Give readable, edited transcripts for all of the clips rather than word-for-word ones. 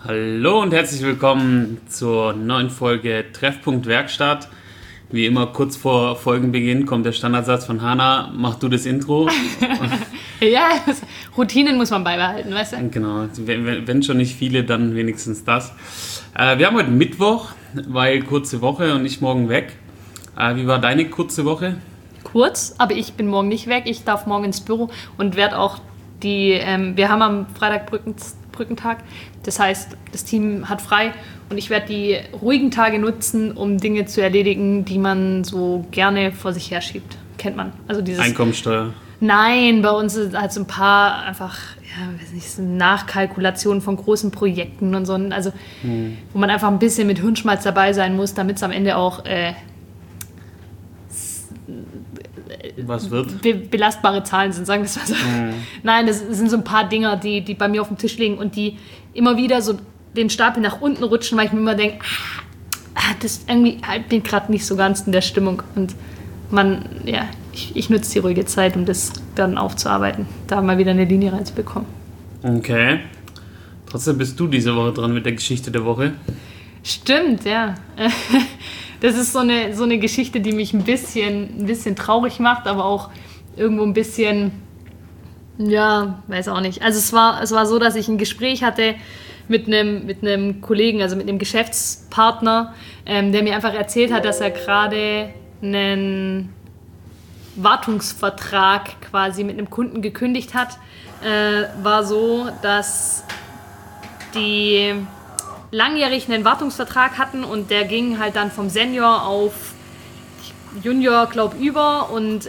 Hallo und herzlich willkommen zur neuen Folge Treffpunkt Werkstatt. Wie immer kurz vor Folgenbeginn kommt der Standardsatz von Hanna, mach du das Intro. Ja, Routinen muss man beibehalten, weißt du? Genau, wenn schon nicht viele, dann wenigstens das. Wir haben heute Mittwoch, weil kurze Woche und ich morgen weg. Wie war deine kurze Woche? Kurz, aber ich bin morgen nicht weg. Ich darf morgen ins Büro und werde auch wir haben am Freitag Brückentag. Das heißt, das Team hat frei und ich werde die ruhigen Tage nutzen, um Dinge zu erledigen, die man so gerne vor sich herschiebt. Kennt man. Also dieses Einkommensteuer. Nein, bei uns sind halt so ein paar einfach, ja, weiß nicht, so Nachkalkulationen von großen Projekten und so. Also, wo man einfach ein bisschen mit Hirnschmalz dabei sein muss, damit es am Ende auch Was wird? Belastbare Zahlen sind, sagen wir es mal so. Nein, das sind so ein paar Dinger, die bei mir auf dem Tisch liegen und die immer wieder so den Stapel nach unten rutschen, weil ich mir immer denke, das irgendwie, ich bin gerade nicht so ganz in der Stimmung. Und ich nutze die ruhige Zeit, um das dann aufzuarbeiten, da mal wieder eine Linie reinzubekommen. Okay. Trotzdem bist du diese Woche dran mit der Geschichte der Woche. Stimmt, ja. Das ist so eine Geschichte, die mich ein bisschen traurig macht, aber auch irgendwo ein bisschen, ja, weiß auch nicht. Also es war so, dass ich ein Gespräch hatte mit einem Kollegen, also mit einem Geschäftspartner, der mir einfach erzählt hat, dass er gerade einen Wartungsvertrag quasi mit einem Kunden gekündigt hat. War so, dass die langjährig einen Wartungsvertrag hatten und der ging halt dann vom Senior auf Junior, über und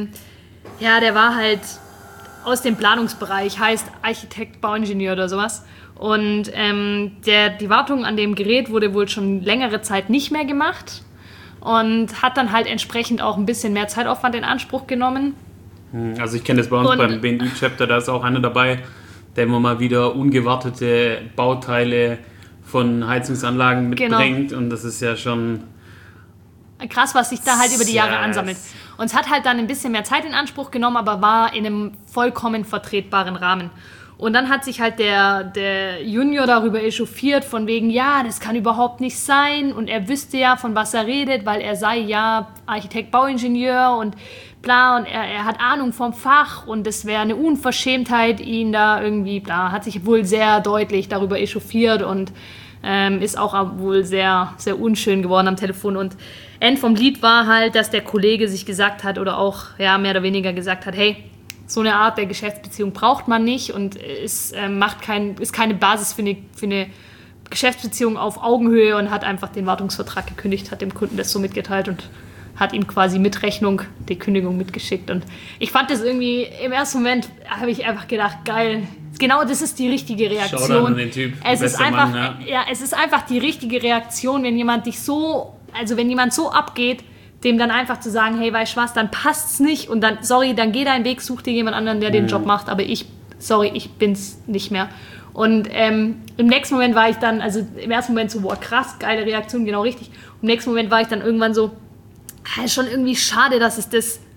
der war halt aus dem Planungsbereich, heißt Architekt, Bauingenieur oder sowas und die Wartung an dem Gerät wurde wohl schon längere Zeit nicht mehr gemacht und hat dann halt entsprechend auch ein bisschen mehr Zeitaufwand in Anspruch genommen. Also ich kenne das bei uns beim BNI-Chapter, da ist auch einer dabei, der immer mal wieder ungewartete Bauteile von Heizungsanlagen mitbringt, genau. Und das ist ja schon krass, was sich da halt über die Jahre ansammelt. Und es hat halt dann ein bisschen mehr Zeit in Anspruch genommen, aber war in einem vollkommen vertretbaren Rahmen. Und dann hat sich halt der Junior darüber echauffiert, von wegen, ja, das kann überhaupt nicht sein und er wüsste ja, von was er redet, weil er sei ja Architekt, Bauingenieur und bla und er hat Ahnung vom Fach und es wäre eine Unverschämtheit, ihn da irgendwie, bla, hat sich wohl sehr deutlich darüber echauffiert und ist auch wohl sehr, sehr unschön geworden am Telefon. Und End vom Lied war halt, dass der Kollege sich gesagt hat oder auch mehr oder weniger gesagt hat, hey, so eine Art der Geschäftsbeziehung braucht man nicht und ist keine Basis für eine Geschäftsbeziehung auf Augenhöhe und hat einfach den Wartungsvertrag gekündigt, hat dem Kunden das so mitgeteilt und hat ihm quasi mit Rechnung die Kündigung mitgeschickt. Und ich fand das irgendwie, im ersten Moment habe ich einfach gedacht, geil, genau das ist die richtige Reaktion. Schau an den Typ, es ist einfach, Mann, es ist einfach die richtige Reaktion, wenn jemand wenn jemand so abgeht, dem dann einfach zu sagen, hey, weißt du was, dann passt's nicht und dann, sorry, dann geh deinen Weg, such dir jemand anderen, der den Job macht, aber ich bin's nicht mehr. Und im nächsten Moment war ich dann, also im ersten Moment so, boah, krass, geile Reaktion, genau richtig. Im nächsten Moment war ich dann irgendwann so, ist schon irgendwie schade, dass es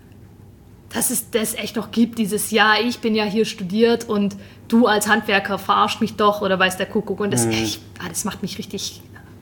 das echt noch gibt, dieses Jahr, ich bin ja hier studiert und du als Handwerker verarscht mich doch oder weiß der Kuckuck und das macht mich richtig,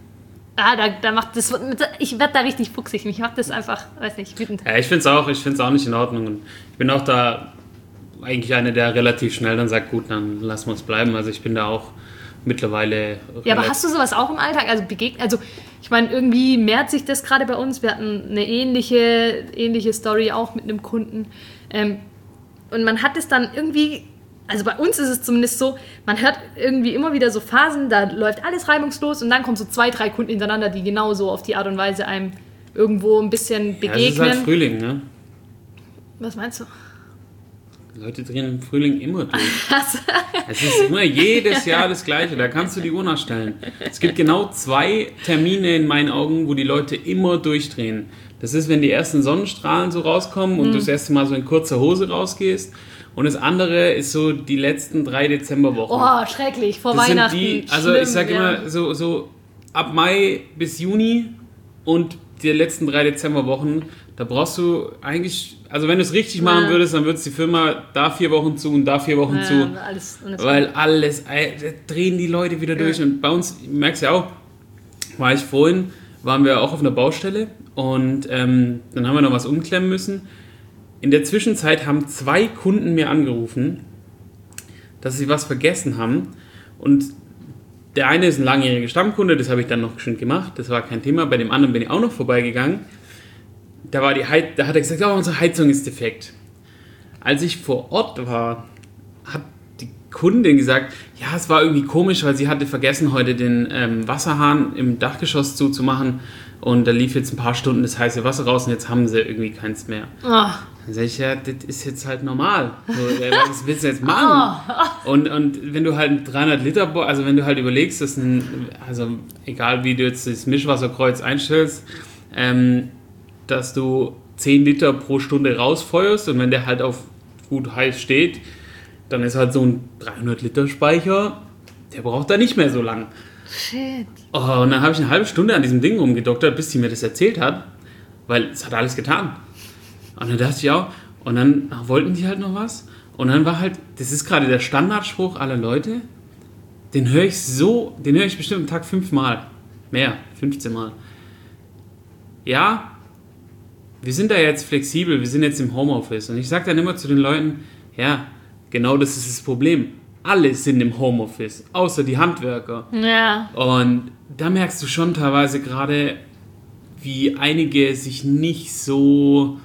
ich werde da richtig fuchsig, mich macht das einfach, weiß nicht, wütend. Ja, ich finde es auch nicht in Ordnung und ich bin auch da eigentlich einer, der relativ schnell dann sagt, gut, dann lassen wir es bleiben, also ich bin da auch mittlerweile... Ja, aber hast du sowas auch im Alltag, also ich meine, irgendwie mehrt sich das gerade bei uns, wir hatten eine ähnliche Story auch mit einem Kunden und man hat es dann irgendwie, also bei uns ist es zumindest so, man hört irgendwie immer wieder so Phasen, da läuft alles reibungslos und dann kommen so 2, 3 Kunden hintereinander, die genauso auf die Art und Weise einem irgendwo ein bisschen begegnen. Ja, es ist halt Frühling, ne? Was meinst du? Leute drehen im Frühling immer durch. Es ist immer jedes Jahr das Gleiche, da kannst du die Uhr nachstellen. Es gibt genau 2 Termine in meinen Augen, wo die Leute immer durchdrehen. Das ist, wenn die ersten Sonnenstrahlen so rauskommen und du das erste Mal so in kurzer Hose rausgehst. Und das andere ist so die letzten 3 Dezemberwochen. Oh, schrecklich, vor das Weihnachten. Ich sage immer so ab Mai bis Juni und die letzten 3 Dezemberwochen, Da brauchst du eigentlich, also wenn du es richtig machen würdest, dann würdest die Firma da 4 Wochen zu und da 4 Wochen zu. Weil alles, da drehen die Leute wieder durch. Und bei uns, merkst du ja auch, waren wir auch auf einer Baustelle und dann haben wir noch was umklemmen müssen. In der Zwischenzeit haben 2 Kunden mir angerufen, dass sie was vergessen haben. Und der eine ist ein langjähriger Stammkunde, das habe ich dann noch schön gemacht, das war kein Thema. Bei dem anderen bin ich auch noch vorbeigegangen. Da hat er gesagt, unsere Heizung ist defekt. Als ich vor Ort war, hat die Kundin gesagt, ja, es war irgendwie komisch, weil sie hatte vergessen, heute den Wasserhahn im Dachgeschoss zuzumachen und da lief jetzt ein paar Stunden das heiße Wasser raus und jetzt haben sie irgendwie keins mehr. Oh. Dann sage ich, ja, das ist jetzt halt normal. So, was willst du jetzt machen? Und wenn du halt 300 Liter, also wenn du halt überlegst, also egal wie du jetzt das Mischwasserkreuz einstellst, dass du 10 Liter pro Stunde rausfeuerst und wenn der halt auf gut heiß steht, dann ist halt so ein 300 Liter Speicher, der braucht da nicht mehr so lang. Shit. Oh, und dann habe ich eine halbe Stunde an diesem Ding rumgedoktert, bis sie mir das erzählt hat, weil es hat alles getan. Und dann dachte ich auch, und dann wollten die halt noch was. Und dann war halt, das ist gerade der Standardspruch aller Leute, den höre ich bestimmt am Tag 5 Mal. Mehr, 15 Mal. Ja, wir sind da jetzt flexibel, wir sind jetzt im Homeoffice. Und ich sage dann immer zu den Leuten, ja, genau das ist das Problem. Alle sind im Homeoffice, außer die Handwerker. Ja. Und da merkst du schon teilweise gerade, wie einige sich nicht so...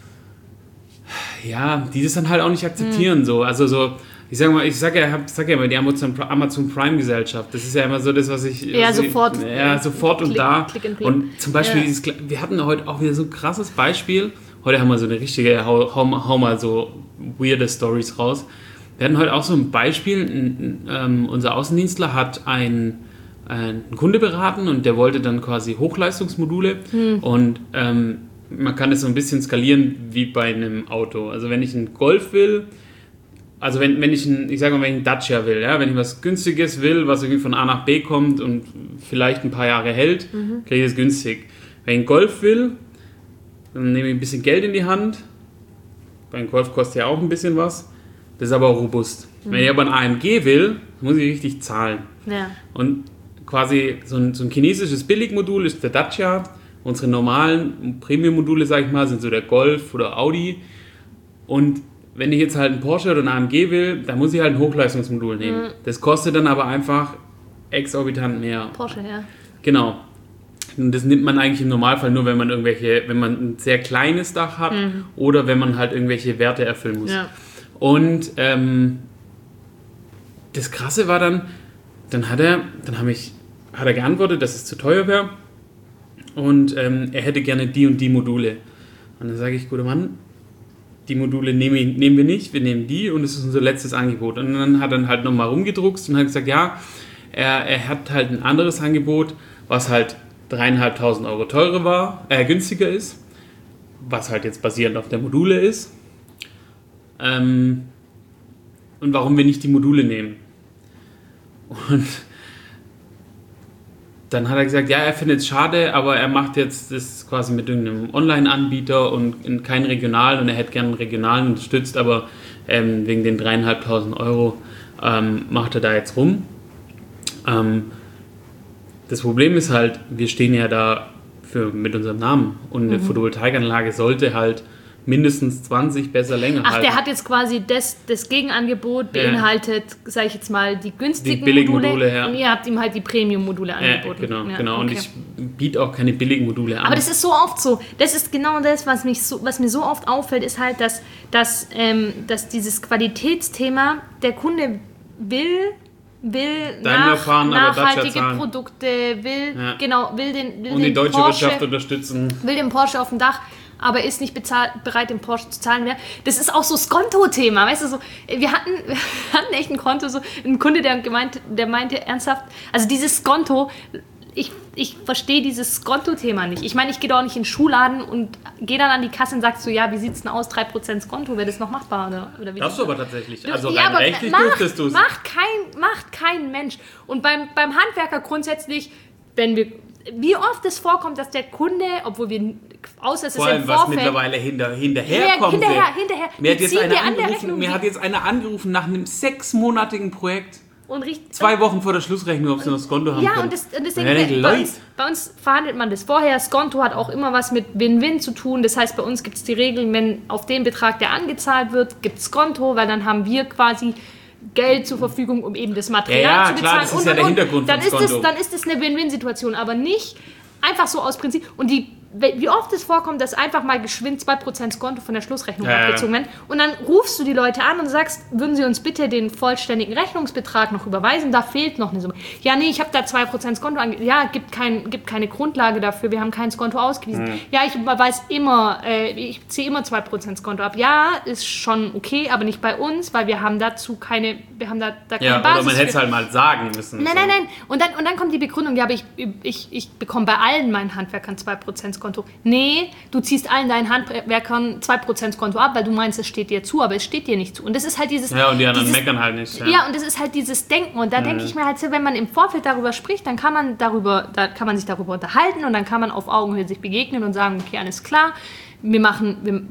Ja, die das dann halt auch nicht akzeptieren. So. Also so, ich sag ja immer die Amazon Prime Gesellschaft. Das ist ja immer so das, was ich... Ja, sofort. Ja, sofort und da. Und zum Beispiel, wir hatten heute auch wieder so ein krasses Beispiel. Heute haben wir so eine richtige, hau mal so weirde Stories raus. Wir hatten heute auch so ein Beispiel. Unser Außendienstler hat einen Kunde beraten und der wollte dann quasi Hochleistungsmodule und man kann es so ein bisschen skalieren wie bei einem Auto. Also wenn ich einen Golf will, also wenn ich einen Dacia will, ja, wenn ich was Günstiges will, was irgendwie von A nach B kommt und vielleicht ein paar Jahre hält, kriege ich es günstig. Wenn ich einen Golf will, dann nehme ich ein bisschen Geld in die Hand. Bei einem Golf kostet ja auch ein bisschen was. Das ist aber auch robust. Wenn ich aber ein AMG will, muss ich richtig zahlen. Ja. Und quasi so ein chinesisches Billigmodul ist der Dacia. Unsere normalen Premium-Module, sag ich mal, sind so der Golf oder Audi. Und wenn ich jetzt halt einen Porsche oder einen AMG will, dann muss ich halt ein Hochleistungsmodul nehmen. Das kostet dann aber einfach exorbitant mehr. Porsche, ja. Genau. Und das nimmt man eigentlich im Normalfall nur, wenn man ein sehr kleines Dach hat oder wenn man halt irgendwelche Werte erfüllen muss. Ja. Und das Krasse war dann hat er geantwortet, dass es zu teuer wäre. Und er hätte gerne die und die Module. Und dann sage ich, guter Mann, die Module nehmen wir nicht, wir nehmen die und es ist unser letztes Angebot. Und dann hat er halt nochmal rumgedruckst und hat gesagt, ja, er hat halt ein anderes Angebot, was halt 3.500 € günstiger ist, was halt jetzt basierend auf der Module ist. Und warum wir nicht die Module nehmen. Und dann hat er gesagt, ja, er findet es schade, aber er macht jetzt das quasi mit irgendeinem Online-Anbieter und in keinen regionalen und er hätte gerne einen regionalen unterstützt, aber wegen den 3.500 € macht er da jetzt rum. Das Problem ist halt, wir stehen ja da mit unserem Namen und eine Photovoltaikanlage sollte halt mindestens 20, besser länger halten. Ach, der hat jetzt quasi das Gegenangebot beinhaltet, sage ich jetzt mal, die günstigen Module. Ja. Und ihr habt ihm halt die Premium-Module angeboten. Genau. Okay. Und ich biete auch keine billigen Module an. Aber das ist so oft so. Das ist genau das, was mir so oft auffällt, ist halt, dass dieses Qualitätsthema, der Kunde will nachhaltige Produkte, will die deutsche Wirtschaft unterstützen. Will den Porsche auf dem Dach, aber ist nicht bereit, den Porsche zu zahlen mehr. Das ist auch so das Konto-Thema, weißt du, so, wir hatten echt ein Konto, so ein Kunde, der meinte ernsthaft, also dieses Konto, ich verstehe dieses Konto-Thema nicht. Ich meine, ich gehe doch nicht in den Schuhladen und gehe dann an die Kasse und sage so, ja, wie sieht es denn aus, 3% Konto, wäre das noch machbar? Oder wie? Darfst du aber tatsächlich, also rein rechtlich dürftest du es. Macht kein Mensch. Und beim Handwerker grundsätzlich, wenn wir wie oft es vorkommt, dass der Kunde, obwohl wir, außer es ist vor allem, im Vorfeld... was mittlerweile hinterherkommt. Hinterher. Mir hat jetzt einer angerufen nach einem 6-monatigen Projekt. Und 2 Wochen vor der Schlussrechnung, ob sie noch Skonto haben können. Und deswegen, bei uns verhandelt man das vorher. Skonto hat auch immer was mit Win-Win zu tun. Das heißt, bei uns gibt es die Regeln, wenn auf den Betrag, der angezahlt wird, gibt es Skonto, weil dann haben wir quasi Geld zur Verfügung, um eben das Material zu bezahlen. Ja, klar, das ist ja der Hintergrund von Skonto. Dann ist es eine Win-Win-Situation, aber nicht einfach so aus Prinzip. Und wie oft es vorkommt, dass einfach mal geschwind 2% Skonto von der Schlussrechnung abgezogen werden. Und dann rufst du die Leute an und sagst, würden sie uns bitte den vollständigen Rechnungsbetrag noch überweisen? Da fehlt noch eine Summe. Ja, nee, ich habe da 2% Skonto angegeben. Ja, gibt keine Grundlage dafür. Wir haben kein Skonto ausgewiesen. Ja, ich überweise immer, ich ziehe immer 2% Skonto ab. Ja, ist schon okay, aber nicht bei uns, weil wir haben dazu keine, wir haben da keine Basis. Oder man hätte es halt mal sagen müssen. Nein. Und dann kommt die Begründung, ja, aber ich bekomme bei allen meinen Handwerkern 2% Konto. Nee, du ziehst allen deinen Handwerkern 2% Konto ab, weil du meinst, es steht dir zu, aber es steht dir nicht zu. Und das ist halt dieses... Ja, und die anderen meckern halt nicht. Ja, und das ist halt dieses Denken. Und da denke ich mir halt so, wenn man im Vorfeld darüber spricht, dann kann man sich darüber unterhalten und dann kann man auf Augenhöhe sich begegnen und sagen, okay, alles klar, wir machen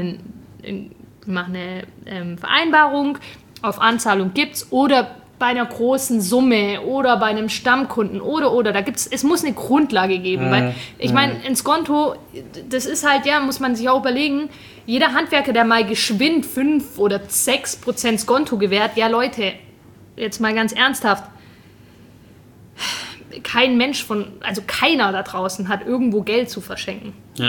eine Vereinbarung, auf Anzahlung gibt's oder bei einer großen Summe oder bei einem Stammkunden oder es muss eine Grundlage geben, weil ich meine, ein Skonto, das ist halt, ja, muss man sich auch überlegen, jeder Handwerker, der mal geschwind 5 oder 6% Skonto gewährt, ja Leute, jetzt mal ganz ernsthaft, kein Mensch also keiner da draußen hat irgendwo Geld zu verschenken. Ja,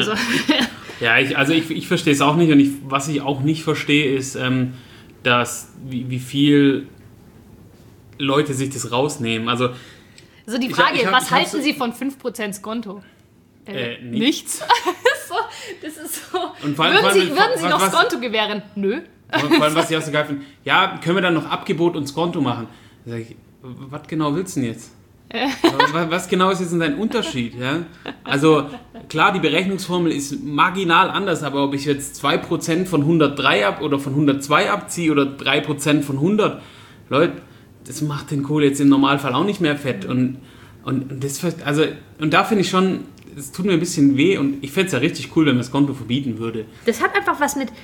ich verstehe es auch nicht und was ich auch nicht verstehe ist, dass wie viel Leute sich das rausnehmen. Also die Frage, was halten Sie von 5% Skonto? Nichts. Das ist so. Und würden Sie noch Skonto gewähren? Nö. Vor allem, was ich auch so geil finde, ja, können wir dann noch Abgebot und Skonto machen? Da sag ich, was genau willst du denn jetzt? Was genau ist jetzt denn dein Unterschied? Ja? Also klar, die Berechnungsformel ist marginal anders, aber ob ich jetzt 2% von 103 oder von 102 abziehe oder 3% von 100, Leute, das macht den Kohl jetzt im Normalfall auch nicht mehr fett. Und da finde ich schon, es tut mir ein bisschen weh und ich fände es ja richtig cool, wenn man das Konto verbieten würde. Das hat einfach was mit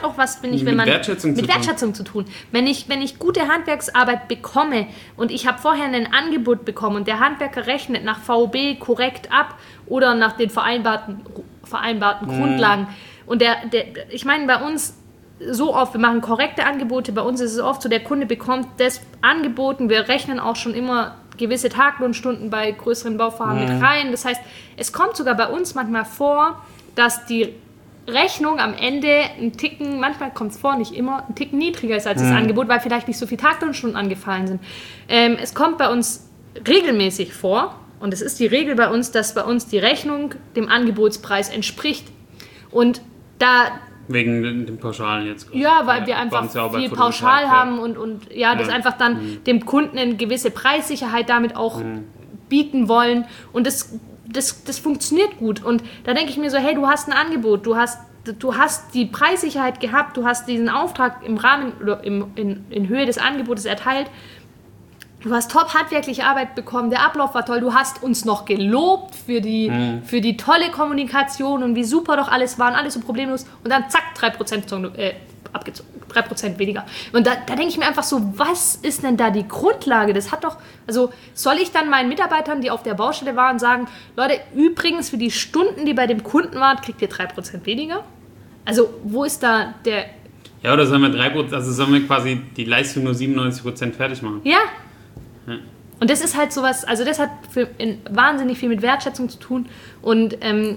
Wertschätzung zu tun. Wenn ich gute Handwerksarbeit bekomme und ich habe vorher ein Angebot bekommen und der Handwerker rechnet nach VOB korrekt ab oder nach den vereinbarten Grundlagen und ich meine, bei uns so oft, wir machen korrekte Angebote, bei uns ist es oft so, der Kunde bekommt das angeboten, wir rechnen auch schon immer gewisse Taglohnstunden bei größeren Bauvorhaben mit rein. Das heißt, es kommt sogar bei uns manchmal vor, dass die Rechnung am Ende ein Ticken, manchmal kommt es vor, nicht immer, ein Ticken niedriger ist als das Angebot, weil vielleicht nicht so viele Taglohnstunden angefallen sind. Es kommt bei uns regelmäßig vor, und es ist die Regel bei uns, dass bei uns die Rechnung dem Angebotspreis entspricht. Und da... Wegen dem Pauschalen jetzt. Ja, weil wir einfach viel pauschal haben und das einfach dann dem Kunden eine gewisse Preissicherheit damit auch bieten wollen. Und das funktioniert gut. Und da denke ich mir so, hey, du hast ein Angebot, du hast die Preissicherheit gehabt, du hast diesen Auftrag im Rahmen oder in Höhe des Angebotes erteilt. Du hast top handwerkliche Arbeit bekommen, der Ablauf war toll, du hast uns noch gelobt für die tolle Kommunikation und wie super doch alles war und alles so problemlos und dann zack, 3% abgezogen, 3% weniger. Und da denke ich mir einfach so, was ist denn da die Grundlage? Das hat doch, also soll ich dann meinen Mitarbeitern, die auf der Baustelle waren, sagen, Leute, übrigens für die Stunden, die bei dem Kunden waren, kriegt ihr 3% weniger? Also wo ist da der... Ja, oder sollen wir quasi die Leistung nur 97% fertig machen? Ja. Und das ist halt sowas, also das hat wahnsinnig viel mit Wertschätzung zu tun und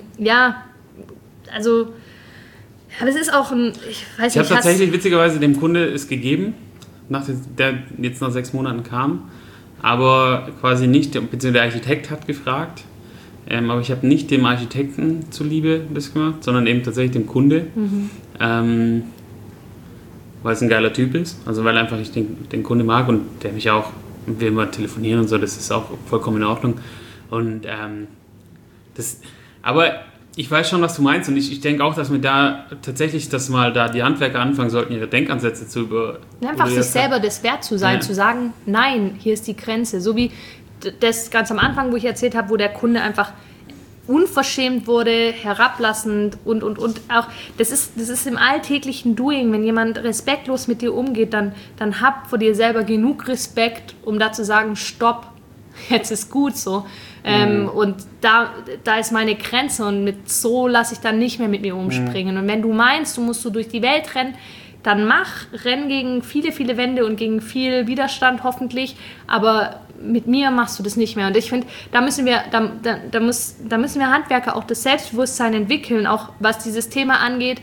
aber es ist auch ich habe tatsächlich witzigerweise dem Kunde es gegeben, der jetzt nach 6 Monaten kam, aber quasi nicht, beziehungsweise der Architekt hat gefragt, aber ich habe nicht dem Architekten zuliebe das gemacht, sondern eben tatsächlich dem Kunde, weil es ein geiler Typ ist, also weil einfach ich den Kunde mag und der mich auch, wir immer telefonieren und so, das ist auch vollkommen in Ordnung. Und aber Ich weiß schon, was du meinst und ich denke auch, dass wir da tatsächlich, dass mal da die Handwerker anfangen sollten, ihre Denkansätze zu einfach sich selber das wert zu sein, zu sagen, nein, hier ist die Grenze. So wie das ganz am Anfang, wo ich erzählt habe, wo der Kunde einfach unverschämt wurde, herablassend und auch, das ist im alltäglichen Doing, wenn jemand respektlos mit dir umgeht, dann hab vor dir selber genug Respekt, um da zu sagen, stopp, jetzt ist gut so. Und da ist meine Grenze und mit so lasse ich dann nicht mehr mit mir umspringen. Und wenn du meinst, du musst so durch die Welt rennen, dann renn gegen viele, viele Wände und gegen viel Widerstand hoffentlich, aber mit mir machst du das nicht mehr. Und ich finde, da müssen wir Handwerker auch das Selbstbewusstsein entwickeln, auch was dieses Thema angeht.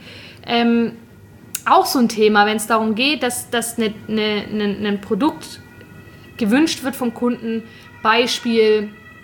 Auch so ein Thema, wenn es darum geht, dass ein Produkt gewünscht wird vom Kunden. Beispiel,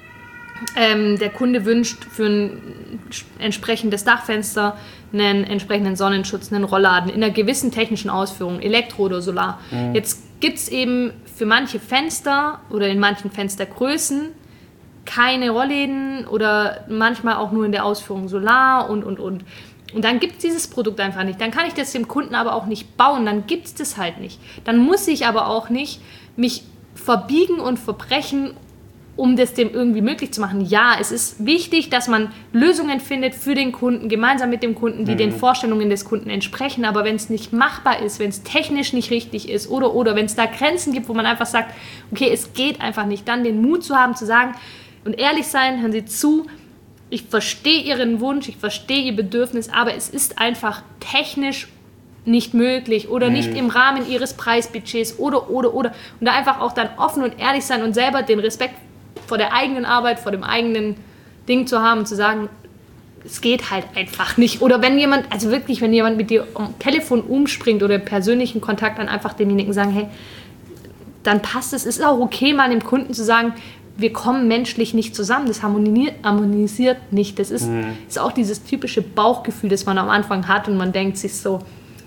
der Kunde wünscht für ein entsprechendes Dachfenster einen entsprechenden Sonnenschutz, einen Rollladen in einer gewissen technischen Ausführung, Elektro oder Solar. Jetzt gibt es eben für manche Fenster oder in manchen Fenstergrößen keine Rollläden oder manchmal auch nur in der Ausführung Solar und. Und dann gibt es dieses Produkt einfach nicht. Dann kann ich das dem Kunden aber auch nicht bauen, dann gibt es das halt nicht. Dann muss ich aber auch nicht mich verbiegen und verbrechen, um das dem irgendwie möglich zu machen. Ja, es ist wichtig, dass man Lösungen findet für den Kunden, gemeinsam mit dem Kunden, die den Vorstellungen des Kunden entsprechen. Aber wenn es nicht machbar ist, wenn es technisch nicht richtig ist oder wenn es da Grenzen gibt, wo man einfach sagt, okay, es geht einfach nicht, dann den Mut zu haben, zu sagen und ehrlich sein, hören Sie zu, ich verstehe Ihren Wunsch, ich verstehe Ihr Bedürfnis, aber es ist einfach technisch nicht möglich oder nicht im Rahmen Ihres Preisbudgets oder. Und da einfach auch dann offen und ehrlich sein und selber den Respekt vor der eigenen Arbeit, vor dem eigenen Ding zu haben und zu sagen, es geht halt einfach nicht. Oder wenn jemand mit dir am Telefon umspringt oder im persönlichen Kontakt, dann einfach demjenigen sagen, hey, dann passt es. Es ist auch okay, mal dem Kunden zu sagen, wir kommen menschlich nicht zusammen, das harmonisiert nicht. Das ist auch dieses typische Bauchgefühl, das man am Anfang hat und man denkt sich so,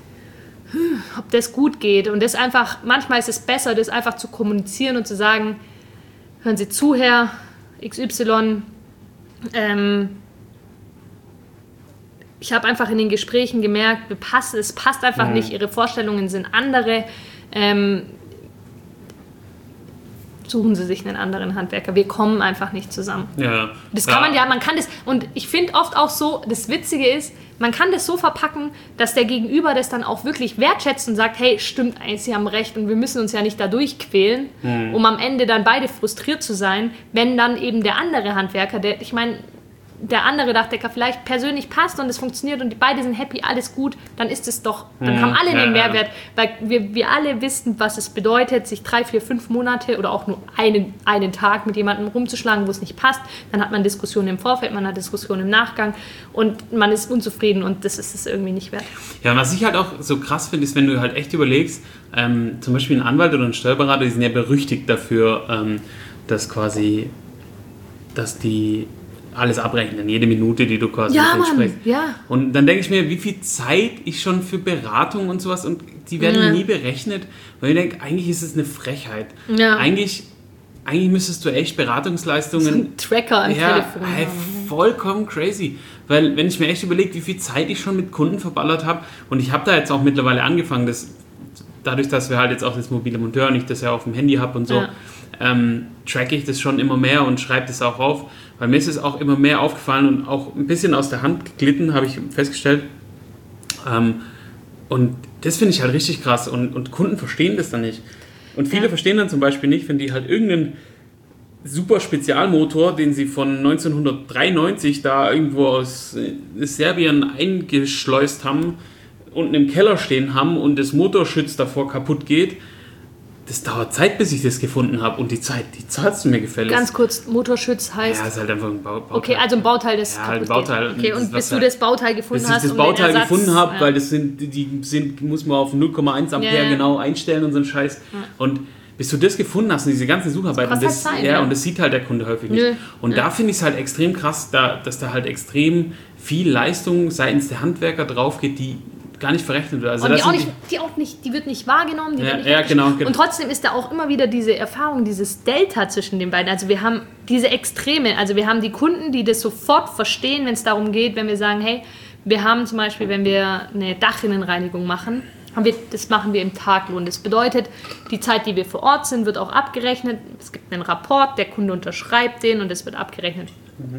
ob das gut geht. Und das einfach, manchmal ist es besser, das einfach zu kommunizieren und zu sagen, hören Sie zu, Herr XY, ich habe einfach in den Gesprächen gemerkt, es passt einfach nicht, Ihre Vorstellungen sind andere, suchen Sie sich einen anderen Handwerker, wir kommen einfach nicht zusammen. Ja. Das kann man kann das, und ich finde oft auch so, das Witzige ist, man kann das so verpacken, dass der Gegenüber das dann auch wirklich wertschätzt und sagt, hey, stimmt, Sie haben recht und wir müssen uns ja nicht da durchquälen, um am Ende dann beide frustriert zu sein, wenn dann eben der andere Handwerker, der andere Dachdecker vielleicht persönlich passt und es funktioniert und die beide sind happy, alles gut, dann ist es doch, dann haben alle den Mehrwert, weil wir alle wissen, was es bedeutet, sich 3, 4, 5 Monate oder auch nur einen Tag mit jemandem rumzuschlagen, wo es nicht passt, dann hat man Diskussionen im Vorfeld, man hat Diskussionen im Nachgang und man ist unzufrieden und das ist es irgendwie nicht wert. Ja, und was ich halt auch so krass finde, ist, wenn du halt echt überlegst, zum Beispiel ein Anwalt oder ein Steuerberater, die sind ja berüchtigt dafür, dass die alles abrechnen, jede Minute, die du quasi sprichst. Ja. Und dann denke ich mir, wie viel Zeit ich schon für Beratung und sowas und die werden nie berechnet, weil ich denke, eigentlich ist es eine Frechheit. Ja. Eigentlich müsstest du echt Beratungsleistungen... So ein Tracker am Telefon. Vollkommen crazy. Weil wenn ich mir echt überlege, wie viel Zeit ich schon mit Kunden verballert habe und ich habe da jetzt auch mittlerweile angefangen, dadurch, dass wir halt jetzt auch das mobile Monteur und ich das ja auf dem Handy habe und so, tracke ich das schon immer mehr und schreibe das auch auf. Weil mir ist es auch immer mehr aufgefallen und auch ein bisschen aus der Hand geglitten, habe ich festgestellt. Und das finde ich halt richtig krass. Und Kunden verstehen das dann nicht. Und viele verstehen dann zum Beispiel nicht, wenn die halt irgendeinen super Spezialmotor, den sie von 1993 da irgendwo aus Serbien eingeschleust haben, unten im Keller stehen haben und das Motorschütz davor kaputt geht. Das dauert Zeit, bis ich das gefunden habe und die Zeit, die zahlst du mir gefälligst. Ganz kurz, Motorschütz heißt... Ja, ist halt einfach ein Bauteil. Okay, also ein Bauteil, das kaputt Bauteil. Geht. Okay, und bis du das Bauteil gefunden hast, bis ich das Bauteil gefunden habe, weil muss man auf 0,1 Ampere genau einstellen und so ein Scheiß. Ja. Und bis du das gefunden hast und diese ganze Sucharbeit, und das sieht halt der Kunde häufig nicht. Und da finde ich es halt extrem krass, dass da halt extrem viel Leistung seitens der Handwerker drauf geht, die gar nicht verrechnet wird. Also und die wird nicht wahrgenommen. Genau. Und trotzdem ist da auch immer wieder diese Erfahrung, dieses Delta zwischen den beiden. Also wir haben diese Extreme, also wir haben die Kunden, die das sofort verstehen, wenn es darum geht, wenn wir sagen, hey, wir haben zum Beispiel, wenn wir eine Dachrinnenreinigung machen, das machen wir im Taglohn. Das bedeutet, die Zeit, die wir vor Ort sind, wird auch abgerechnet. Es gibt einen Rapport, der Kunde unterschreibt den und das wird abgerechnet.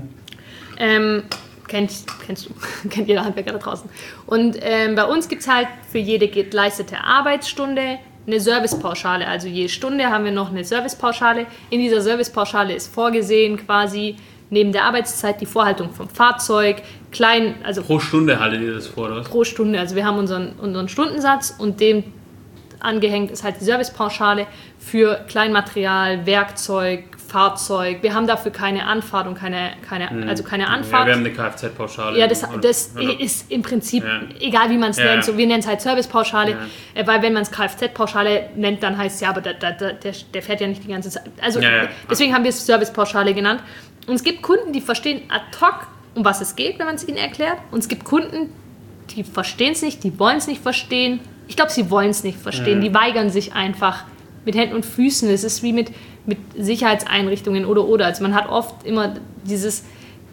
Kennst du, kennt jeder Handwerker da draußen. Und bei uns gibt es halt für jede geleistete Arbeitsstunde eine Servicepauschale. Also je Stunde haben wir noch eine Servicepauschale. In dieser Servicepauschale ist vorgesehen quasi neben der Arbeitszeit die Vorhaltung vom Fahrzeug, pro Stunde haltet ihr das vor, oder was? Pro Stunde, also wir haben unseren Stundensatz und dem angehängt ist halt die Servicepauschale für Kleinmaterial, Werkzeug, Fahrzeug. Wir haben dafür keine Anfahrt und keine Anfahrt. Ja, wir haben eine Kfz-Pauschale. Ja, das ist im Prinzip, egal wie man es nennt, so, wir nennen es halt Servicepauschale, weil wenn man es Kfz-Pauschale nennt, dann heißt es ja, aber der fährt ja nicht die ganze Zeit. Also deswegen haben wir es Servicepauschale genannt. Und es gibt Kunden, die verstehen ad hoc, um was es geht, wenn man es ihnen erklärt. Und es gibt Kunden, die verstehen es nicht, die wollen es nicht verstehen. Ich glaube, sie wollen es nicht verstehen. Die weigern sich einfach mit Händen und Füßen. Es ist wie mit Sicherheitseinrichtungen oder. Also man hat oft immer dieses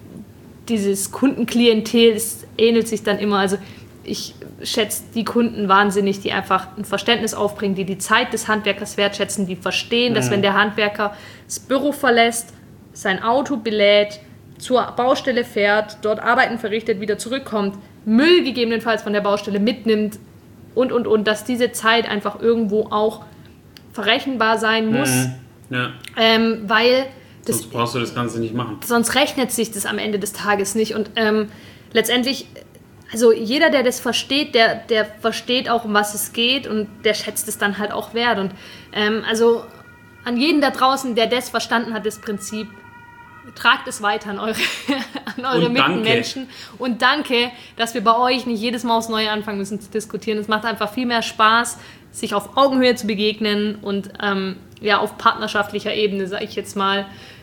Kundenklientel, es ähnelt sich dann immer. Also ich schätze die Kunden wahnsinnig, die einfach ein Verständnis aufbringen, die Zeit des Handwerkers wertschätzen, die verstehen, dass wenn der Handwerker das Büro verlässt, sein Auto belädt, zur Baustelle fährt, dort Arbeiten verrichtet, wieder zurückkommt, Müll gegebenenfalls von der Baustelle mitnimmt und dass diese Zeit einfach irgendwo auch verrechenbar sein muss, weil sonst brauchst du das Ganze nicht machen. Sonst rechnet sich das am Ende des Tages nicht und letztendlich, also jeder, der das versteht, der versteht auch, um was es geht und der schätzt es dann halt auch wert und also an jeden da draußen, der das verstanden hat, das Prinzip, tragt es weiter an eure Mitmenschen. Und danke, dass wir bei euch nicht jedes Mal aufs Neue anfangen müssen zu diskutieren. Es macht einfach viel mehr Spaß, sich auf Augenhöhe zu begegnen und auf partnerschaftlicher Ebene, sage ich jetzt mal,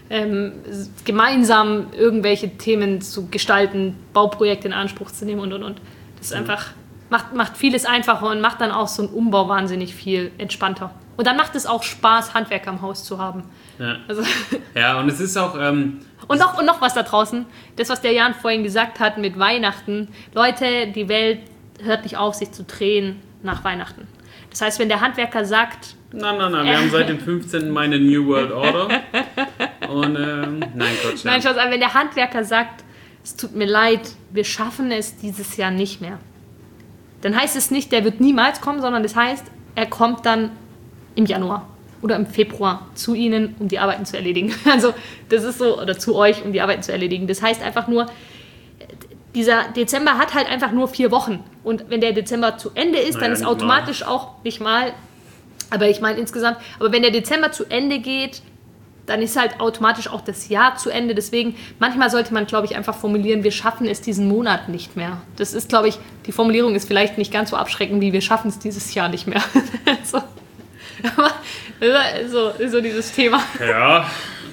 gemeinsam irgendwelche Themen zu gestalten, Bauprojekte in Anspruch zu nehmen und. Das ist einfach, macht vieles einfacher und macht dann auch so einen Umbau wahnsinnig viel entspannter. Und dann macht es auch Spaß, Handwerker im Haus zu haben. Ja, also, und es ist auch... Und noch was da draußen, das, was der Jan vorhin gesagt hat mit Weihnachten. Leute, die Welt hört nicht auf, sich zu drehen nach Weihnachten. Das heißt, wenn der Handwerker sagt... Nein, wir haben seit dem 15. Mai eine New World Order. Und, nein, Gott, Nein, Spaß, aber wenn der Handwerker sagt, es tut mir leid, wir schaffen es dieses Jahr nicht mehr, dann heißt es nicht, der wird niemals kommen, sondern das heißt, er kommt dann im Januar oder im Februar zu Ihnen, um die Arbeiten zu erledigen. Also das ist so, oder zu euch, um die Arbeiten zu erledigen. Das heißt einfach nur, dieser Dezember hat halt einfach nur 4 Wochen. Und wenn der Dezember zu Ende ist, dann ist automatisch auch nicht mal, aber ich meine insgesamt, aber wenn der Dezember zu Ende geht, dann ist halt automatisch auch das Jahr zu Ende. Deswegen, manchmal sollte man, glaube ich, einfach formulieren, wir schaffen es diesen Monat nicht mehr. Das ist, glaube ich, die Formulierung ist vielleicht nicht ganz so abschreckend, wie wir schaffen es dieses Jahr nicht mehr. So. Aber so dieses Thema. Ja.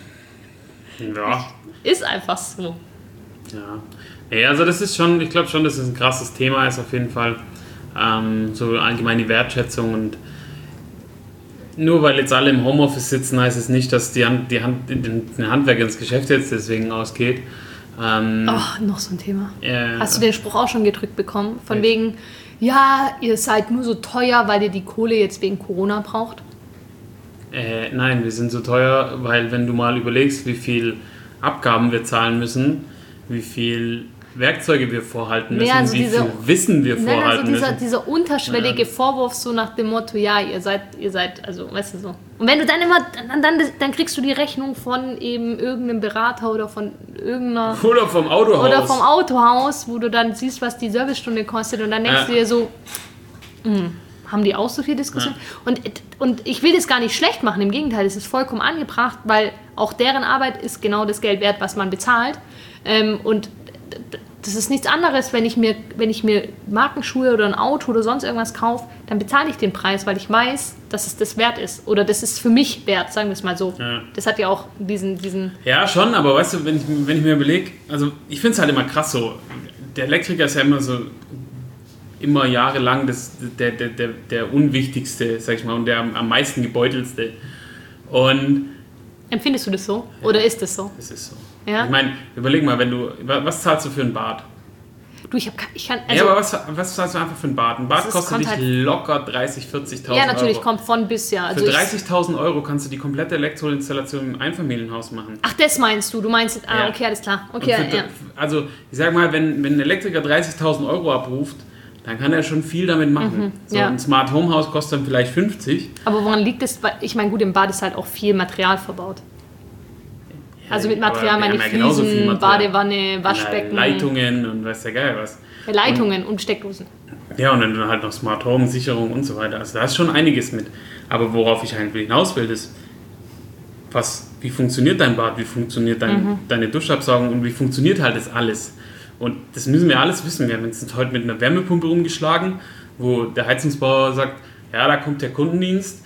Ist einfach so. Ja, also das ist schon, ich glaube schon, dass es ein krasses Thema ist auf jeden Fall. So allgemein die Wertschätzung und nur weil jetzt alle im Homeoffice sitzen, heißt es nicht, dass den Handwerk ins Geschäft jetzt deswegen ausgeht. Noch so ein Thema. Hast du den Spruch auch schon gedrückt bekommen? Von wegen, ja, ihr seid nur so teuer, weil ihr die Kohle jetzt wegen Corona braucht? Nein, wir sind so teuer, weil wenn du mal überlegst, wie viel Abgaben wir zahlen müssen, wie viel Werkzeuge wir vorhalten müssen, also wie viel Wissen wir vorhalten müssen. Dieser unterschwellige Vorwurf so nach dem Motto, ja, ihr seid, also, weißt du so. Und wenn du dann immer, dann kriegst du die Rechnung von eben irgendeinem Berater oder von irgendeiner... Oder vom Autohaus. Oder vom Autohaus, wo du dann siehst, was die Servicestunde kostet und dann denkst du dir so, haben die auch so viel Diskussion? Ja. Und ich will das gar nicht schlecht machen, im Gegenteil, es ist vollkommen angebracht, weil auch deren Arbeit ist genau das Geld wert, was man bezahlt. Und das ist nichts anderes, wenn ich mir Markenschuhe oder ein Auto oder sonst irgendwas kaufe, dann bezahle ich den Preis, weil ich weiß, dass es das wert ist. Oder das ist für mich wert, sagen wir es mal so. Ja. Das hat ja auch diesen... Ja, schon, aber weißt du, wenn ich mir überlege, also ich finde es halt immer krass so, der Elektriker ist ja immer so immer jahrelang der unwichtigste, sag ich mal, und der am meisten gebeutelste. Und empfindest du das so? Oder ist das so? Es ist so. Ja? Ich meine, überleg mal, was zahlst du für ein Bad? Du, ich kann. Also, ja, aber was zahlst du einfach für ein Bad? Ein Bad kostet dich locker 30.000, 40.000 Euro. Ja, natürlich, kommt von bis, ja. Also für 30.000 Euro kannst du die komplette Elektroinstallation im Einfamilienhaus machen. Ach, das meinst du? Du meinst, ja. Okay, alles klar. Okay, ja. Also, ich sag mal, wenn ein Elektriker 30.000 Euro abruft, dann kann er schon viel damit machen. So, ein Smart Home Haus kostet dann vielleicht 50. Aber woran liegt das? Ich meine, gut, im Bad ist halt auch viel Material verbaut. Also mit Material meine ich Fliesen, Badewanne, Waschbecken. Leitungen und weiß der Geil was. Leitungen und Steckdosen. Ja, und dann halt noch Smart Home, Sicherung und so weiter. Also da ist schon einiges mit. Aber worauf ich eigentlich hinaus will, ist, wie funktioniert dein Bad, wie funktioniert deine Duschabsaugung und wie funktioniert halt das alles. Und das müssen wir alles wissen. Wir haben uns heute mit einer Wärmepumpe rumgeschlagen, wo der Heizungsbauer sagt, ja, da kommt der Kundendienst,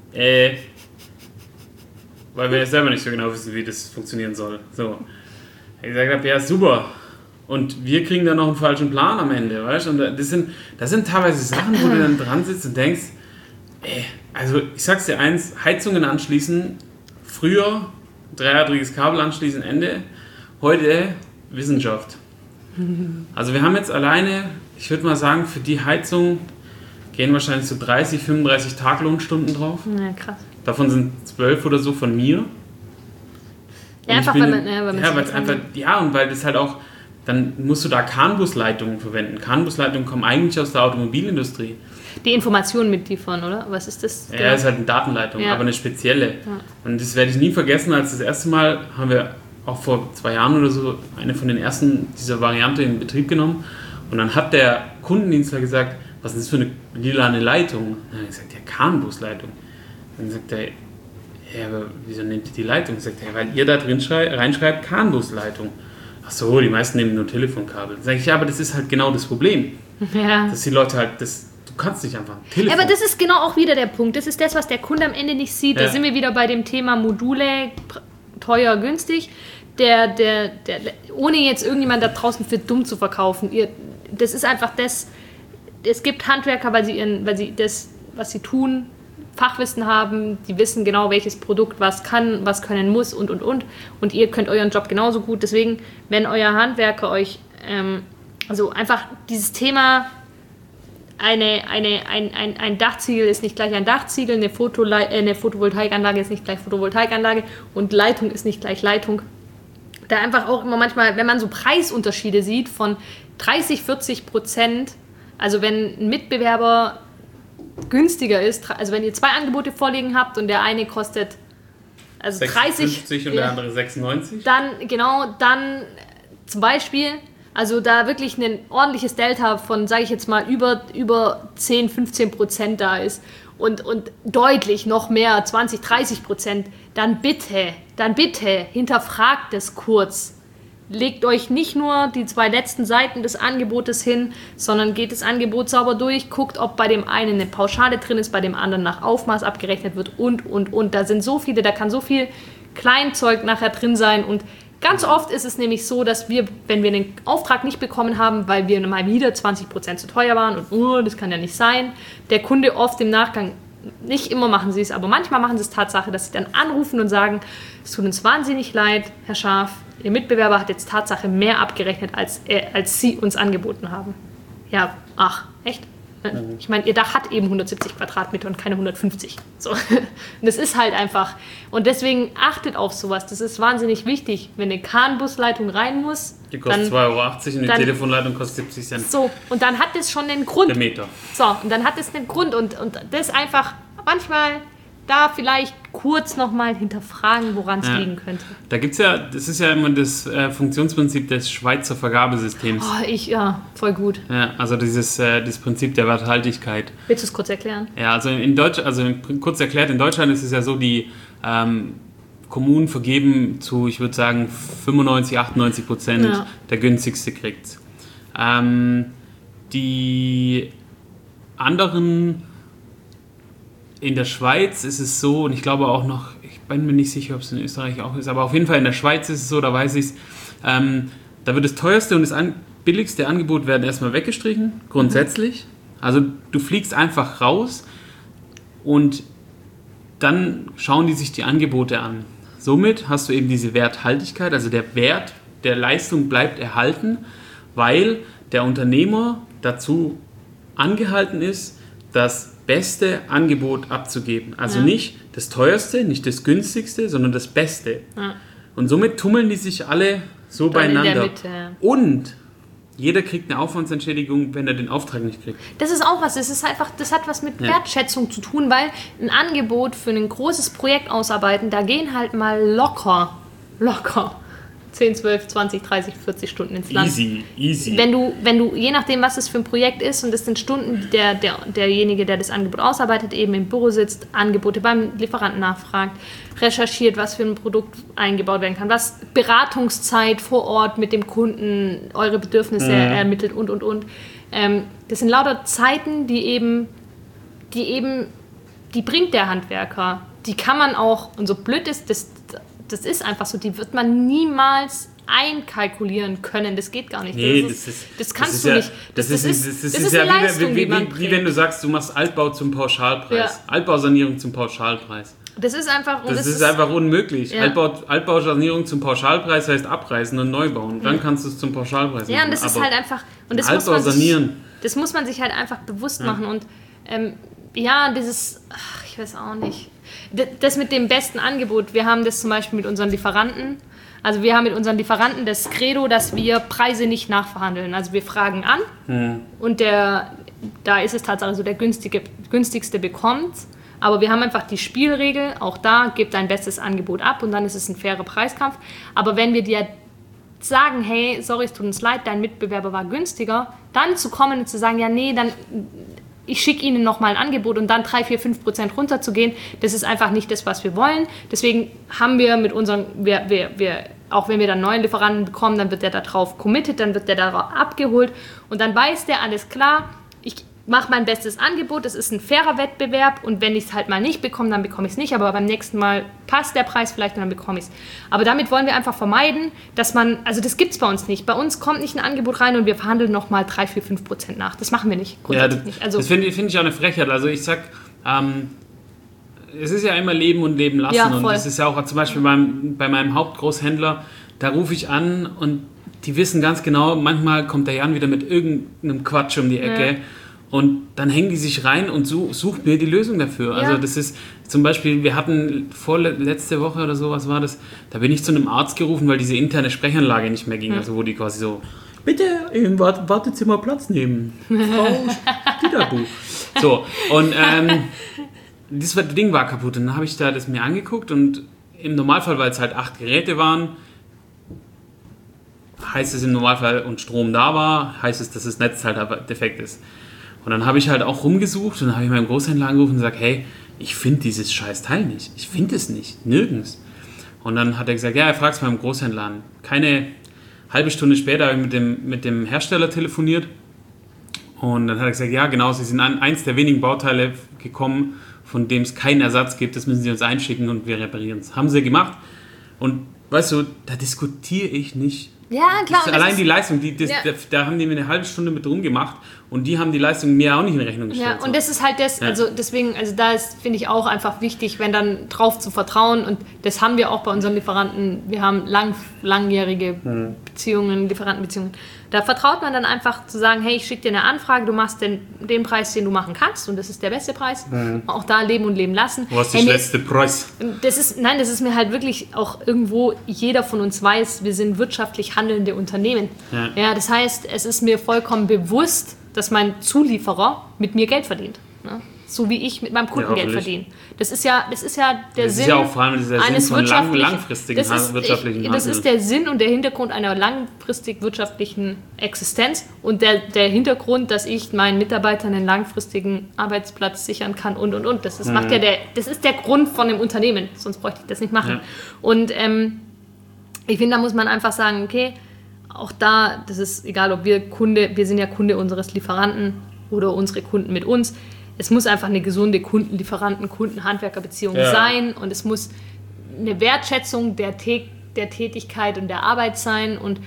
weil wir selber nicht so genau wissen, wie das funktionieren soll. So. Ich gesagt habe, ja, super. Und wir kriegen dann noch einen falschen Plan am Ende, weißt du? Und das sind teilweise Sachen, wo du dann dran sitzt und denkst, also ich sag's dir eins, Heizungen anschließen, früher dreiadriges Kabel anschließen, Ende, heute Wissenschaft. Also wir haben jetzt alleine, ich würde mal sagen, für die Heizung gehen wahrscheinlich so 30, 35 Taglohnstunden drauf. Ja, krass. Davon sind 12 oder so von mir. Ja, einfach weil man und weil das halt auch, dann musst du da CAN-Bus-Leitungen verwenden. CAN-Bus-Leitungen kommen eigentlich aus der Automobilindustrie. Die Informationen mitliefern, oder? Was ist das? Ja, ist halt eine Datenleitung, aber eine spezielle. Ja. Und das werde ich nie vergessen, als das erste Mal haben wir auch vor 2 Jahren oder so eine von den ersten dieser Variante in Betrieb genommen. Und dann hat der Kundendienstler gesagt, was ist das für eine lilane Leitung? Und dann habe ich gesagt, ja, CAN-Bus-Leitung. Dann sagt er, ja, aber wieso nehmt ihr die Leitung? Sagt er, weil ihr da drin reinschreibt CAN-Bus-Leitung. Ach so, die meisten nehmen nur Telefonkabel. Dann sage ich, ja, aber das ist halt genau das Problem. Ja. Dass die Leute halt, du kannst nicht einfach Telefon. Ja, aber das ist genau auch wieder der Punkt. Das ist das, was der Kunde am Ende nicht sieht. Ja. Da sind wir wieder bei dem Thema Module, teuer, günstig. Ohne jetzt irgendjemand da draußen für dumm zu verkaufen. Das ist einfach das, es gibt Handwerker, weil sie das, was sie tun, Fachwissen haben, die wissen genau, welches Produkt was kann, was können muss und. Und ihr könnt euren Job genauso gut. Deswegen, wenn euer Handwerker euch, also einfach dieses Thema, ein Dachziegel ist nicht gleich ein Dachziegel, eine Photovoltaikanlage ist nicht gleich Photovoltaikanlage und Leitung ist nicht gleich Leitung. Da einfach auch immer manchmal, wenn man so Preisunterschiede sieht von 30-40%, also wenn ein Mitbewerber günstiger ist, also wenn ihr 2 Angebote vorliegen habt und der eine kostet 56 und der andere 96, dann zum Beispiel, also da wirklich ein ordentliches Delta von, sage ich jetzt mal, über 10-15% da ist und deutlich noch mehr, 20-30%, dann bitte hinterfragt es kurz. Legt euch nicht nur die 2 letzten Seiten des Angebotes hin, sondern geht das Angebot sauber durch, guckt, ob bei dem einen eine Pauschale drin ist, bei dem anderen nach Aufmaß abgerechnet wird und. Da sind so viele, da kann so viel Kleinzeug nachher drin sein und ganz oft ist es nämlich so, dass wir, wenn wir den Auftrag nicht bekommen haben, weil wir mal wieder 20% zu teuer waren und das kann ja nicht sein, der Kunde oft im Nachgang, nicht immer machen sie es, aber manchmal machen sie es Tatsache, dass sie dann anrufen und sagen, es tut uns wahnsinnig leid, Herr Scharf, Ihr Mitbewerber hat jetzt Tatsache mehr abgerechnet, als Sie uns angeboten haben. Ja, ach, echt? Ich meine, Ihr Dach hat eben 170 Quadratmeter und keine 150. So. Und das ist halt einfach. Und deswegen achtet auf sowas. Das ist wahnsinnig wichtig. Wenn eine CAN-Busleitung rein muss. Die kostet 2,80 Euro und die Telefonleitung kostet 70 Cent. So, und dann hat das schon einen Grund. Der Meter. So, und dann hat das einen Grund. Und das einfach manchmal da vielleicht kurz nochmal hinterfragen, woran es liegen könnte. Da gibt es ja, das ist ja immer das Funktionsprinzip des Schweizer Vergabesystems. Voll gut. Ja, also das Prinzip der Werthaltigkeit. Willst du es kurz erklären? Ja, also kurz erklärt, in Deutschland ist es ja so, die Kommunen vergeben zu, ich würde sagen, 95-98% der günstigste kriegt. Die anderen. In der Schweiz ist es so, und ich glaube auch noch, ich bin mir nicht sicher, ob es in Österreich auch ist, aber auf jeden Fall in der Schweiz ist es so, da weiß ich es, da wird das teuerste und das billigste Angebote werden erstmal weggestrichen, grundsätzlich. Also du fliegst einfach raus und dann schauen die sich die Angebote an. Somit hast du eben diese Werthaltigkeit, also der Wert der Leistung bleibt erhalten, weil der Unternehmer dazu angehalten ist, das beste Angebot abzugeben. Also nicht das teuerste, nicht das günstigste, sondern das Beste. Ja. Und somit tummeln die sich alle so dann beieinander. In der Mitte, ja. Und jeder kriegt eine Aufwandsentschädigung, wenn er den Auftrag nicht kriegt. Das ist auch was. Das hat was mit Wertschätzung zu tun, weil ein Angebot für ein großes Projekt ausarbeiten, da gehen halt mal locker 10, 12, 20, 30, 40 Stunden ins Land. Easy. Wenn du, je nachdem, was es für ein Projekt ist, und das sind Stunden, derjenige, der das Angebot ausarbeitet, eben im Büro sitzt, Angebote beim Lieferanten nachfragt, recherchiert, was für ein Produkt eingebaut werden kann, was Beratungszeit vor Ort mit dem Kunden, eure Bedürfnisse ermittelt und. Das sind lauter Zeiten, die bringt der Handwerker. Die kann man auch, und so blöd ist, das ist einfach so, die wird man niemals einkalkulieren können. Das geht gar nicht. Nee, das kannst du nicht. Das ist ja eine Leistung, wie wenn du sagst, du machst Altbau zum Pauschalpreis. Ja. Altbausanierung zum Pauschalpreis. Das ist einfach... Das ist einfach unmöglich. Ja. Altbausanierung zum Pauschalpreis heißt abreißen und neu bauen. Dann kannst du es zum Pauschalpreis machen. Ja, und das ist halt einfach... Und das das muss man sich halt einfach bewusst machen. Und ich weiß auch nicht... Das mit dem besten Angebot, wir haben das zum Beispiel mit unseren Lieferanten. Also wir haben mit unseren Lieferanten das Credo, dass wir Preise nicht nachverhandeln. Also wir fragen an und da ist es tatsächlich so, der günstigste bekommt. Aber wir haben einfach die Spielregel, auch da, gebt dein bestes Angebot ab und dann ist es ein fairer Preiskampf. Aber wenn wir dir sagen, hey, sorry, es tut uns leid, dein Mitbewerber war günstiger, dann zu kommen und zu sagen, ja nee, dann... ich schicke Ihnen nochmal ein Angebot und dann 3, 4, 5% runterzugehen, das ist einfach nicht das, was wir wollen. Deswegen haben wir mit unseren, auch wenn wir dann neuen Lieferanten bekommen, dann wird der da drauf committed, dann wird der da abgeholt und dann weiß der, alles klar, ich mache mein bestes Angebot, das ist ein fairer Wettbewerb und wenn ich es halt mal nicht bekomme, dann bekomme ich es nicht, aber beim nächsten Mal passt der Preis vielleicht und dann bekomme ich es. Aber damit wollen wir einfach vermeiden, dass also das gibt es bei uns nicht. Bei uns kommt nicht ein Angebot rein und wir verhandeln nochmal 3, 4, 5% nach. Das machen wir nicht, grundsätzlich nicht. Also, das finde ich auch eine Frechheit. Also ich sag, es ist ja immer Leben und Leben lassen. Ja, und das ist ja auch zum Beispiel bei meinem Hauptgroßhändler, da rufe ich an und die wissen ganz genau, manchmal kommt der Jan wieder mit irgendeinem Quatsch um die Ecke. Ja. Und dann hängen die sich rein und sucht mir die Lösung dafür. Ja. Also das ist zum Beispiel, wir hatten letzte Woche oder so, was war das? Da bin ich zu einem Arzt gerufen, weil diese interne Sprechanlage nicht mehr ging. Also wo die quasi so, bitte im Wartezimmer Platz nehmen. Frau Dieterbuch. So, und das Ding war kaputt. Und dann habe ich das mir angeguckt und im Normalfall, weil es halt 8 Geräte waren, heißt es im Normalfall und Strom da war, heißt es, dass das Netz halt defekt ist. Und dann habe ich halt auch rumgesucht und dann habe ich meinem Großhändler angerufen und gesagt, hey, ich finde dieses scheiß Teil nicht. Ich finde es nicht. Nirgends. Und dann hat er gesagt, ja, er fragt es beim Großhändler an. Keine halbe Stunde später habe ich mit dem Hersteller telefoniert. Und dann hat er gesagt, ja, genau, sie sind an eins der wenigen Bauteile gekommen, von dem es keinen Ersatz gibt. Das müssen sie uns einschicken und wir reparieren es. Haben sie gemacht. Und weißt du, da diskutiere ich nicht. Ja, klar. Allein die Leistung, da haben die mir eine halbe Stunde mit rumgemacht und die haben die Leistung mir auch nicht in Rechnung gestellt. Ja, und das ist halt das, also deswegen, also da ist, finde ich auch einfach wichtig, wenn dann drauf zu vertrauen und das haben wir auch bei unseren Lieferanten, wir haben langjährige Beziehungen, Lieferantenbeziehungen, da vertraut man dann einfach zu sagen, hey, ich schicke dir eine Anfrage, du machst den Preis, den du machen kannst und das ist der beste Preis. Auch da leben und leben lassen. Was ist der letzte Preis? Das ist mir halt wirklich auch irgendwo, jeder von uns weiß, wir sind wirtschaftlich handelnde Unternehmen. Ja, das heißt, es ist mir vollkommen bewusst, dass mein Zulieferer mit mir Geld verdient. Ne? So wie ich mit meinem Kunden Geld verdiene. Das ist ja der Sinn eines langfristigen wirtschaftlichen Handels. Das ist der Sinn und der Hintergrund einer langfristig wirtschaftlichen Existenz und der Hintergrund, dass ich meinen Mitarbeitern einen langfristigen Arbeitsplatz sichern kann und. Das ist der Grund von dem Unternehmen, sonst bräuchte ich das nicht machen. Ja. Und ich finde, da muss man einfach sagen, okay, auch da, das ist egal, ob wir sind ja Kunde unseres Lieferanten oder unsere Kunden mit uns. Es muss einfach eine gesunde Kunden-Lieferanten-Kunden-Handwerker-Beziehung sein und es muss eine Wertschätzung der Tätigkeit und der Arbeit sein und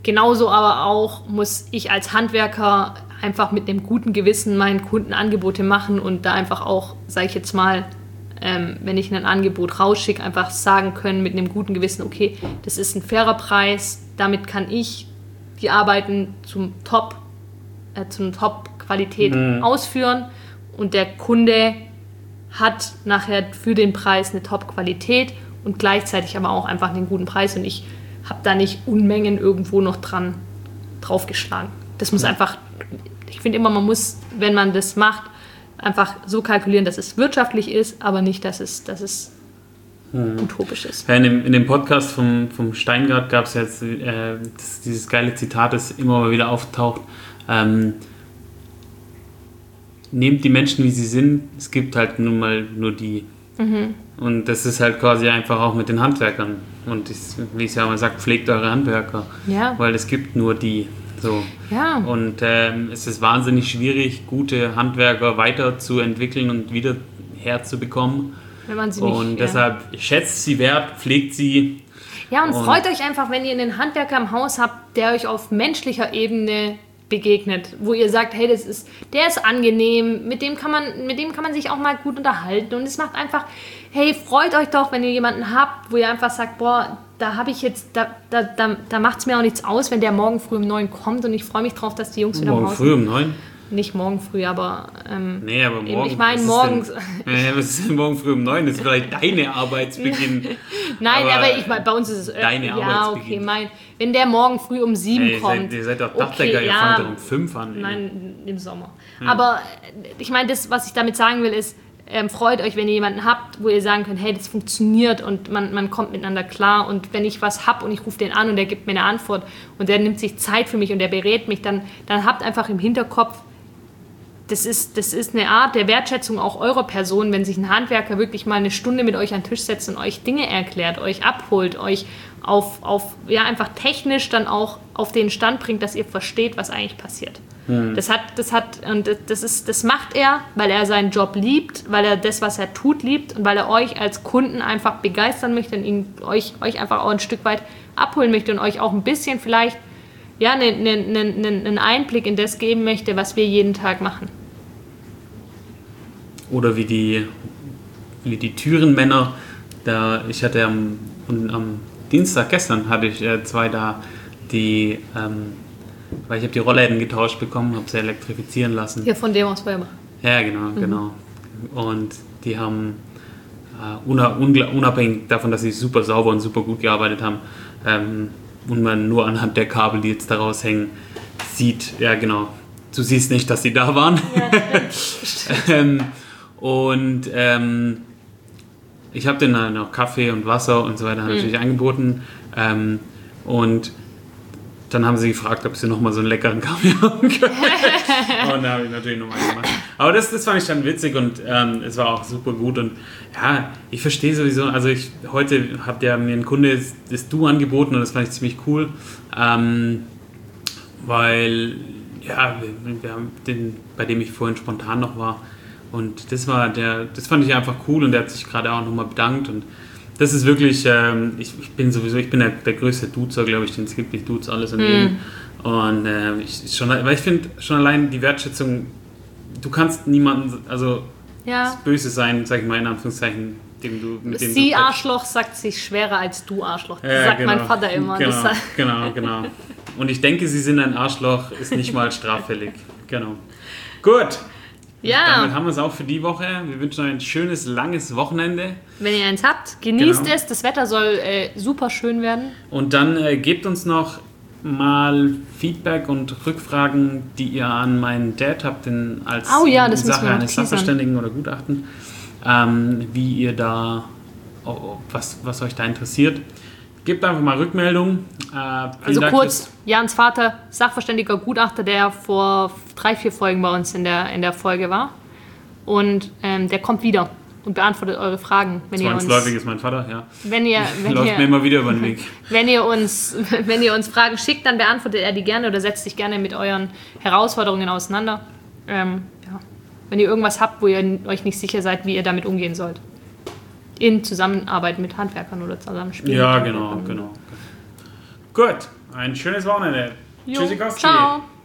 Genauso aber auch muss ich als Handwerker einfach mit einem guten Gewissen meinen Kunden Angebote machen und da einfach auch, sage ich jetzt mal, wenn ich ein Angebot rausschicke, einfach sagen können mit einem guten Gewissen, okay, das ist ein fairer Preis, damit kann ich die Arbeiten zum Top-Qualität ausführen und der Kunde hat nachher für den Preis eine Top-Qualität und gleichzeitig aber auch einfach einen guten Preis und ich habe da nicht Unmengen irgendwo noch draufgeschlagen. Das muss einfach, ich finde immer, man muss, wenn man das macht, einfach so kalkulieren, dass es wirtschaftlich ist, aber nicht, dass es utopisch ist. Ja, in dem Podcast vom Steingart gab es jetzt dieses geile Zitat, das immer mal wieder auftaucht. Nehmt die Menschen, wie sie sind, es gibt halt nun mal nur die. Und das ist halt quasi einfach auch mit den Handwerkern. Und wie es ja mal sagt, pflegt eure Handwerker. Ja. Weil es gibt nur die. So. Ja. Und es ist wahnsinnig schwierig, gute Handwerker weiterzuentwickeln und wieder herzubekommen. Wenn man sie und deshalb schätzt sie wert, pflegt sie. Ja, und freut euch einfach, wenn ihr einen Handwerker im Haus habt, der euch auf menschlicher Ebene begegnet, wo ihr sagt, hey, der ist angenehm, mit dem kann man sich auch mal gut unterhalten und es macht einfach, hey, freut euch doch, wenn ihr jemanden habt, wo ihr einfach sagt, boah, da habe ich jetzt, da macht es mir auch nichts aus, wenn der morgen früh um 9 kommt und ich freue mich drauf, dass die Jungs wieder im Haus sind. Morgen früh um 9? Nicht morgen früh, aber nee, aber morgen. Ich meine morgens. Was ist denn morgen früh um 9? Das ist vielleicht deine Arbeitsbeginn. Nein, aber ich meine, bei uns ist es deine Arbeitsbeginn. Okay, wenn der morgen früh um 7 kommt. Ihr seid doch Dachdecker, ihr fangt doch um 5 an. Nein, im Sommer. Aber ich meine, das, was ich damit sagen will, ist, freut euch, wenn ihr jemanden habt, wo ihr sagen könnt, hey, das funktioniert und man kommt miteinander klar und wenn ich was habe und ich rufe den an und der gibt mir eine Antwort und der nimmt sich Zeit für mich und der berät mich, dann habt einfach im Hinterkopf, das ist eine Art der Wertschätzung auch eurer Person, wenn sich ein Handwerker wirklich mal eine Stunde mit euch an den Tisch setzt und euch Dinge erklärt, euch abholt, euch einfach technisch dann auch auf den Stand bringt, dass ihr versteht, was eigentlich passiert. Das macht er, weil er seinen Job liebt, weil er das, was er tut, liebt und weil er euch als Kunden einfach begeistern möchte und euch einfach auch ein Stück weit abholen möchte und euch auch ein bisschen vielleicht einen Einblick in das geben möchte, was wir jeden Tag machen. Oder wie die Türenmänner, ich hatte am Dienstag gestern hatte ich 2 da, die, weil ich habe die Rollläden getauscht bekommen, habe sie elektrifizieren lassen. Hier von dem aus Weimar. Ja, genau. Und die haben unabhängig davon, dass sie super sauber und super gut gearbeitet haben, und man nur anhand der Kabel, die jetzt daraus hängen, sieht, ja genau, du siehst nicht, dass sie da waren. Ja, und ich habe denen dann auch Kaffee und Wasser und so weiter natürlich angeboten. Und dann haben sie gefragt, ob sie nochmal so einen leckeren Kaffee haben können. Und da habe ich natürlich nochmal gemacht. Aber das fand ich dann witzig und es war auch super gut. Und ja, ich verstehe sowieso, also heute hat ja mir ein Kunde das Du angeboten und das fand ich ziemlich cool. Weil, ja, wir haben bei dem ich vorhin spontan noch war. Und das fand ich einfach cool und der hat sich gerade auch nochmal bedankt. Und das ist wirklich, ich bin der größte Duzer, glaube ich, den es gibt. Ich duze alles und jeden. Und weil ich finde schon allein die Wertschätzung, du kannst niemanden, also böse sein, sag ich mal in Anführungszeichen, mit dem Sie Arschloch sagt sich schwerer als du Arschloch. Das sagt mein Vater immer. Genau. Und ich denke, sie sind ein Arschloch, ist nicht mal straffällig. Genau. Gut. Ja. Damit haben wir es auch für die Woche. Wir wünschen euch ein schönes, langes Wochenende. Wenn ihr eins habt, genießt es. Das Wetter soll super schön werden. Und dann gebt uns noch mal Feedback und Rückfragen, die ihr an meinen Dad habt, als Sache eines Sachverständigen oder Gutachten. Wie ihr da, was euch da interessiert. Gebt einfach mal Rückmeldung. Also kurz, Jans Vater, Sachverständiger Gutachter, der vor 3-4 Folgen bei uns in der Folge war. Und der kommt wieder und beantwortet eure Fragen. Zwangsläufig ist mein Vater, ja. Läuft mir immer wieder über den Weg. Wenn ihr uns Fragen schickt, dann beantwortet er die gerne oder setzt sich gerne mit euren Herausforderungen auseinander. Wenn ihr irgendwas habt, wo ihr euch nicht sicher seid, wie ihr damit umgehen sollt. In Zusammenarbeit mit Handwerkern oder Zusammenspiel. Ja, genau. Gut, Ein schönes Wochenende. Jo, Tschüssikowski. ciao.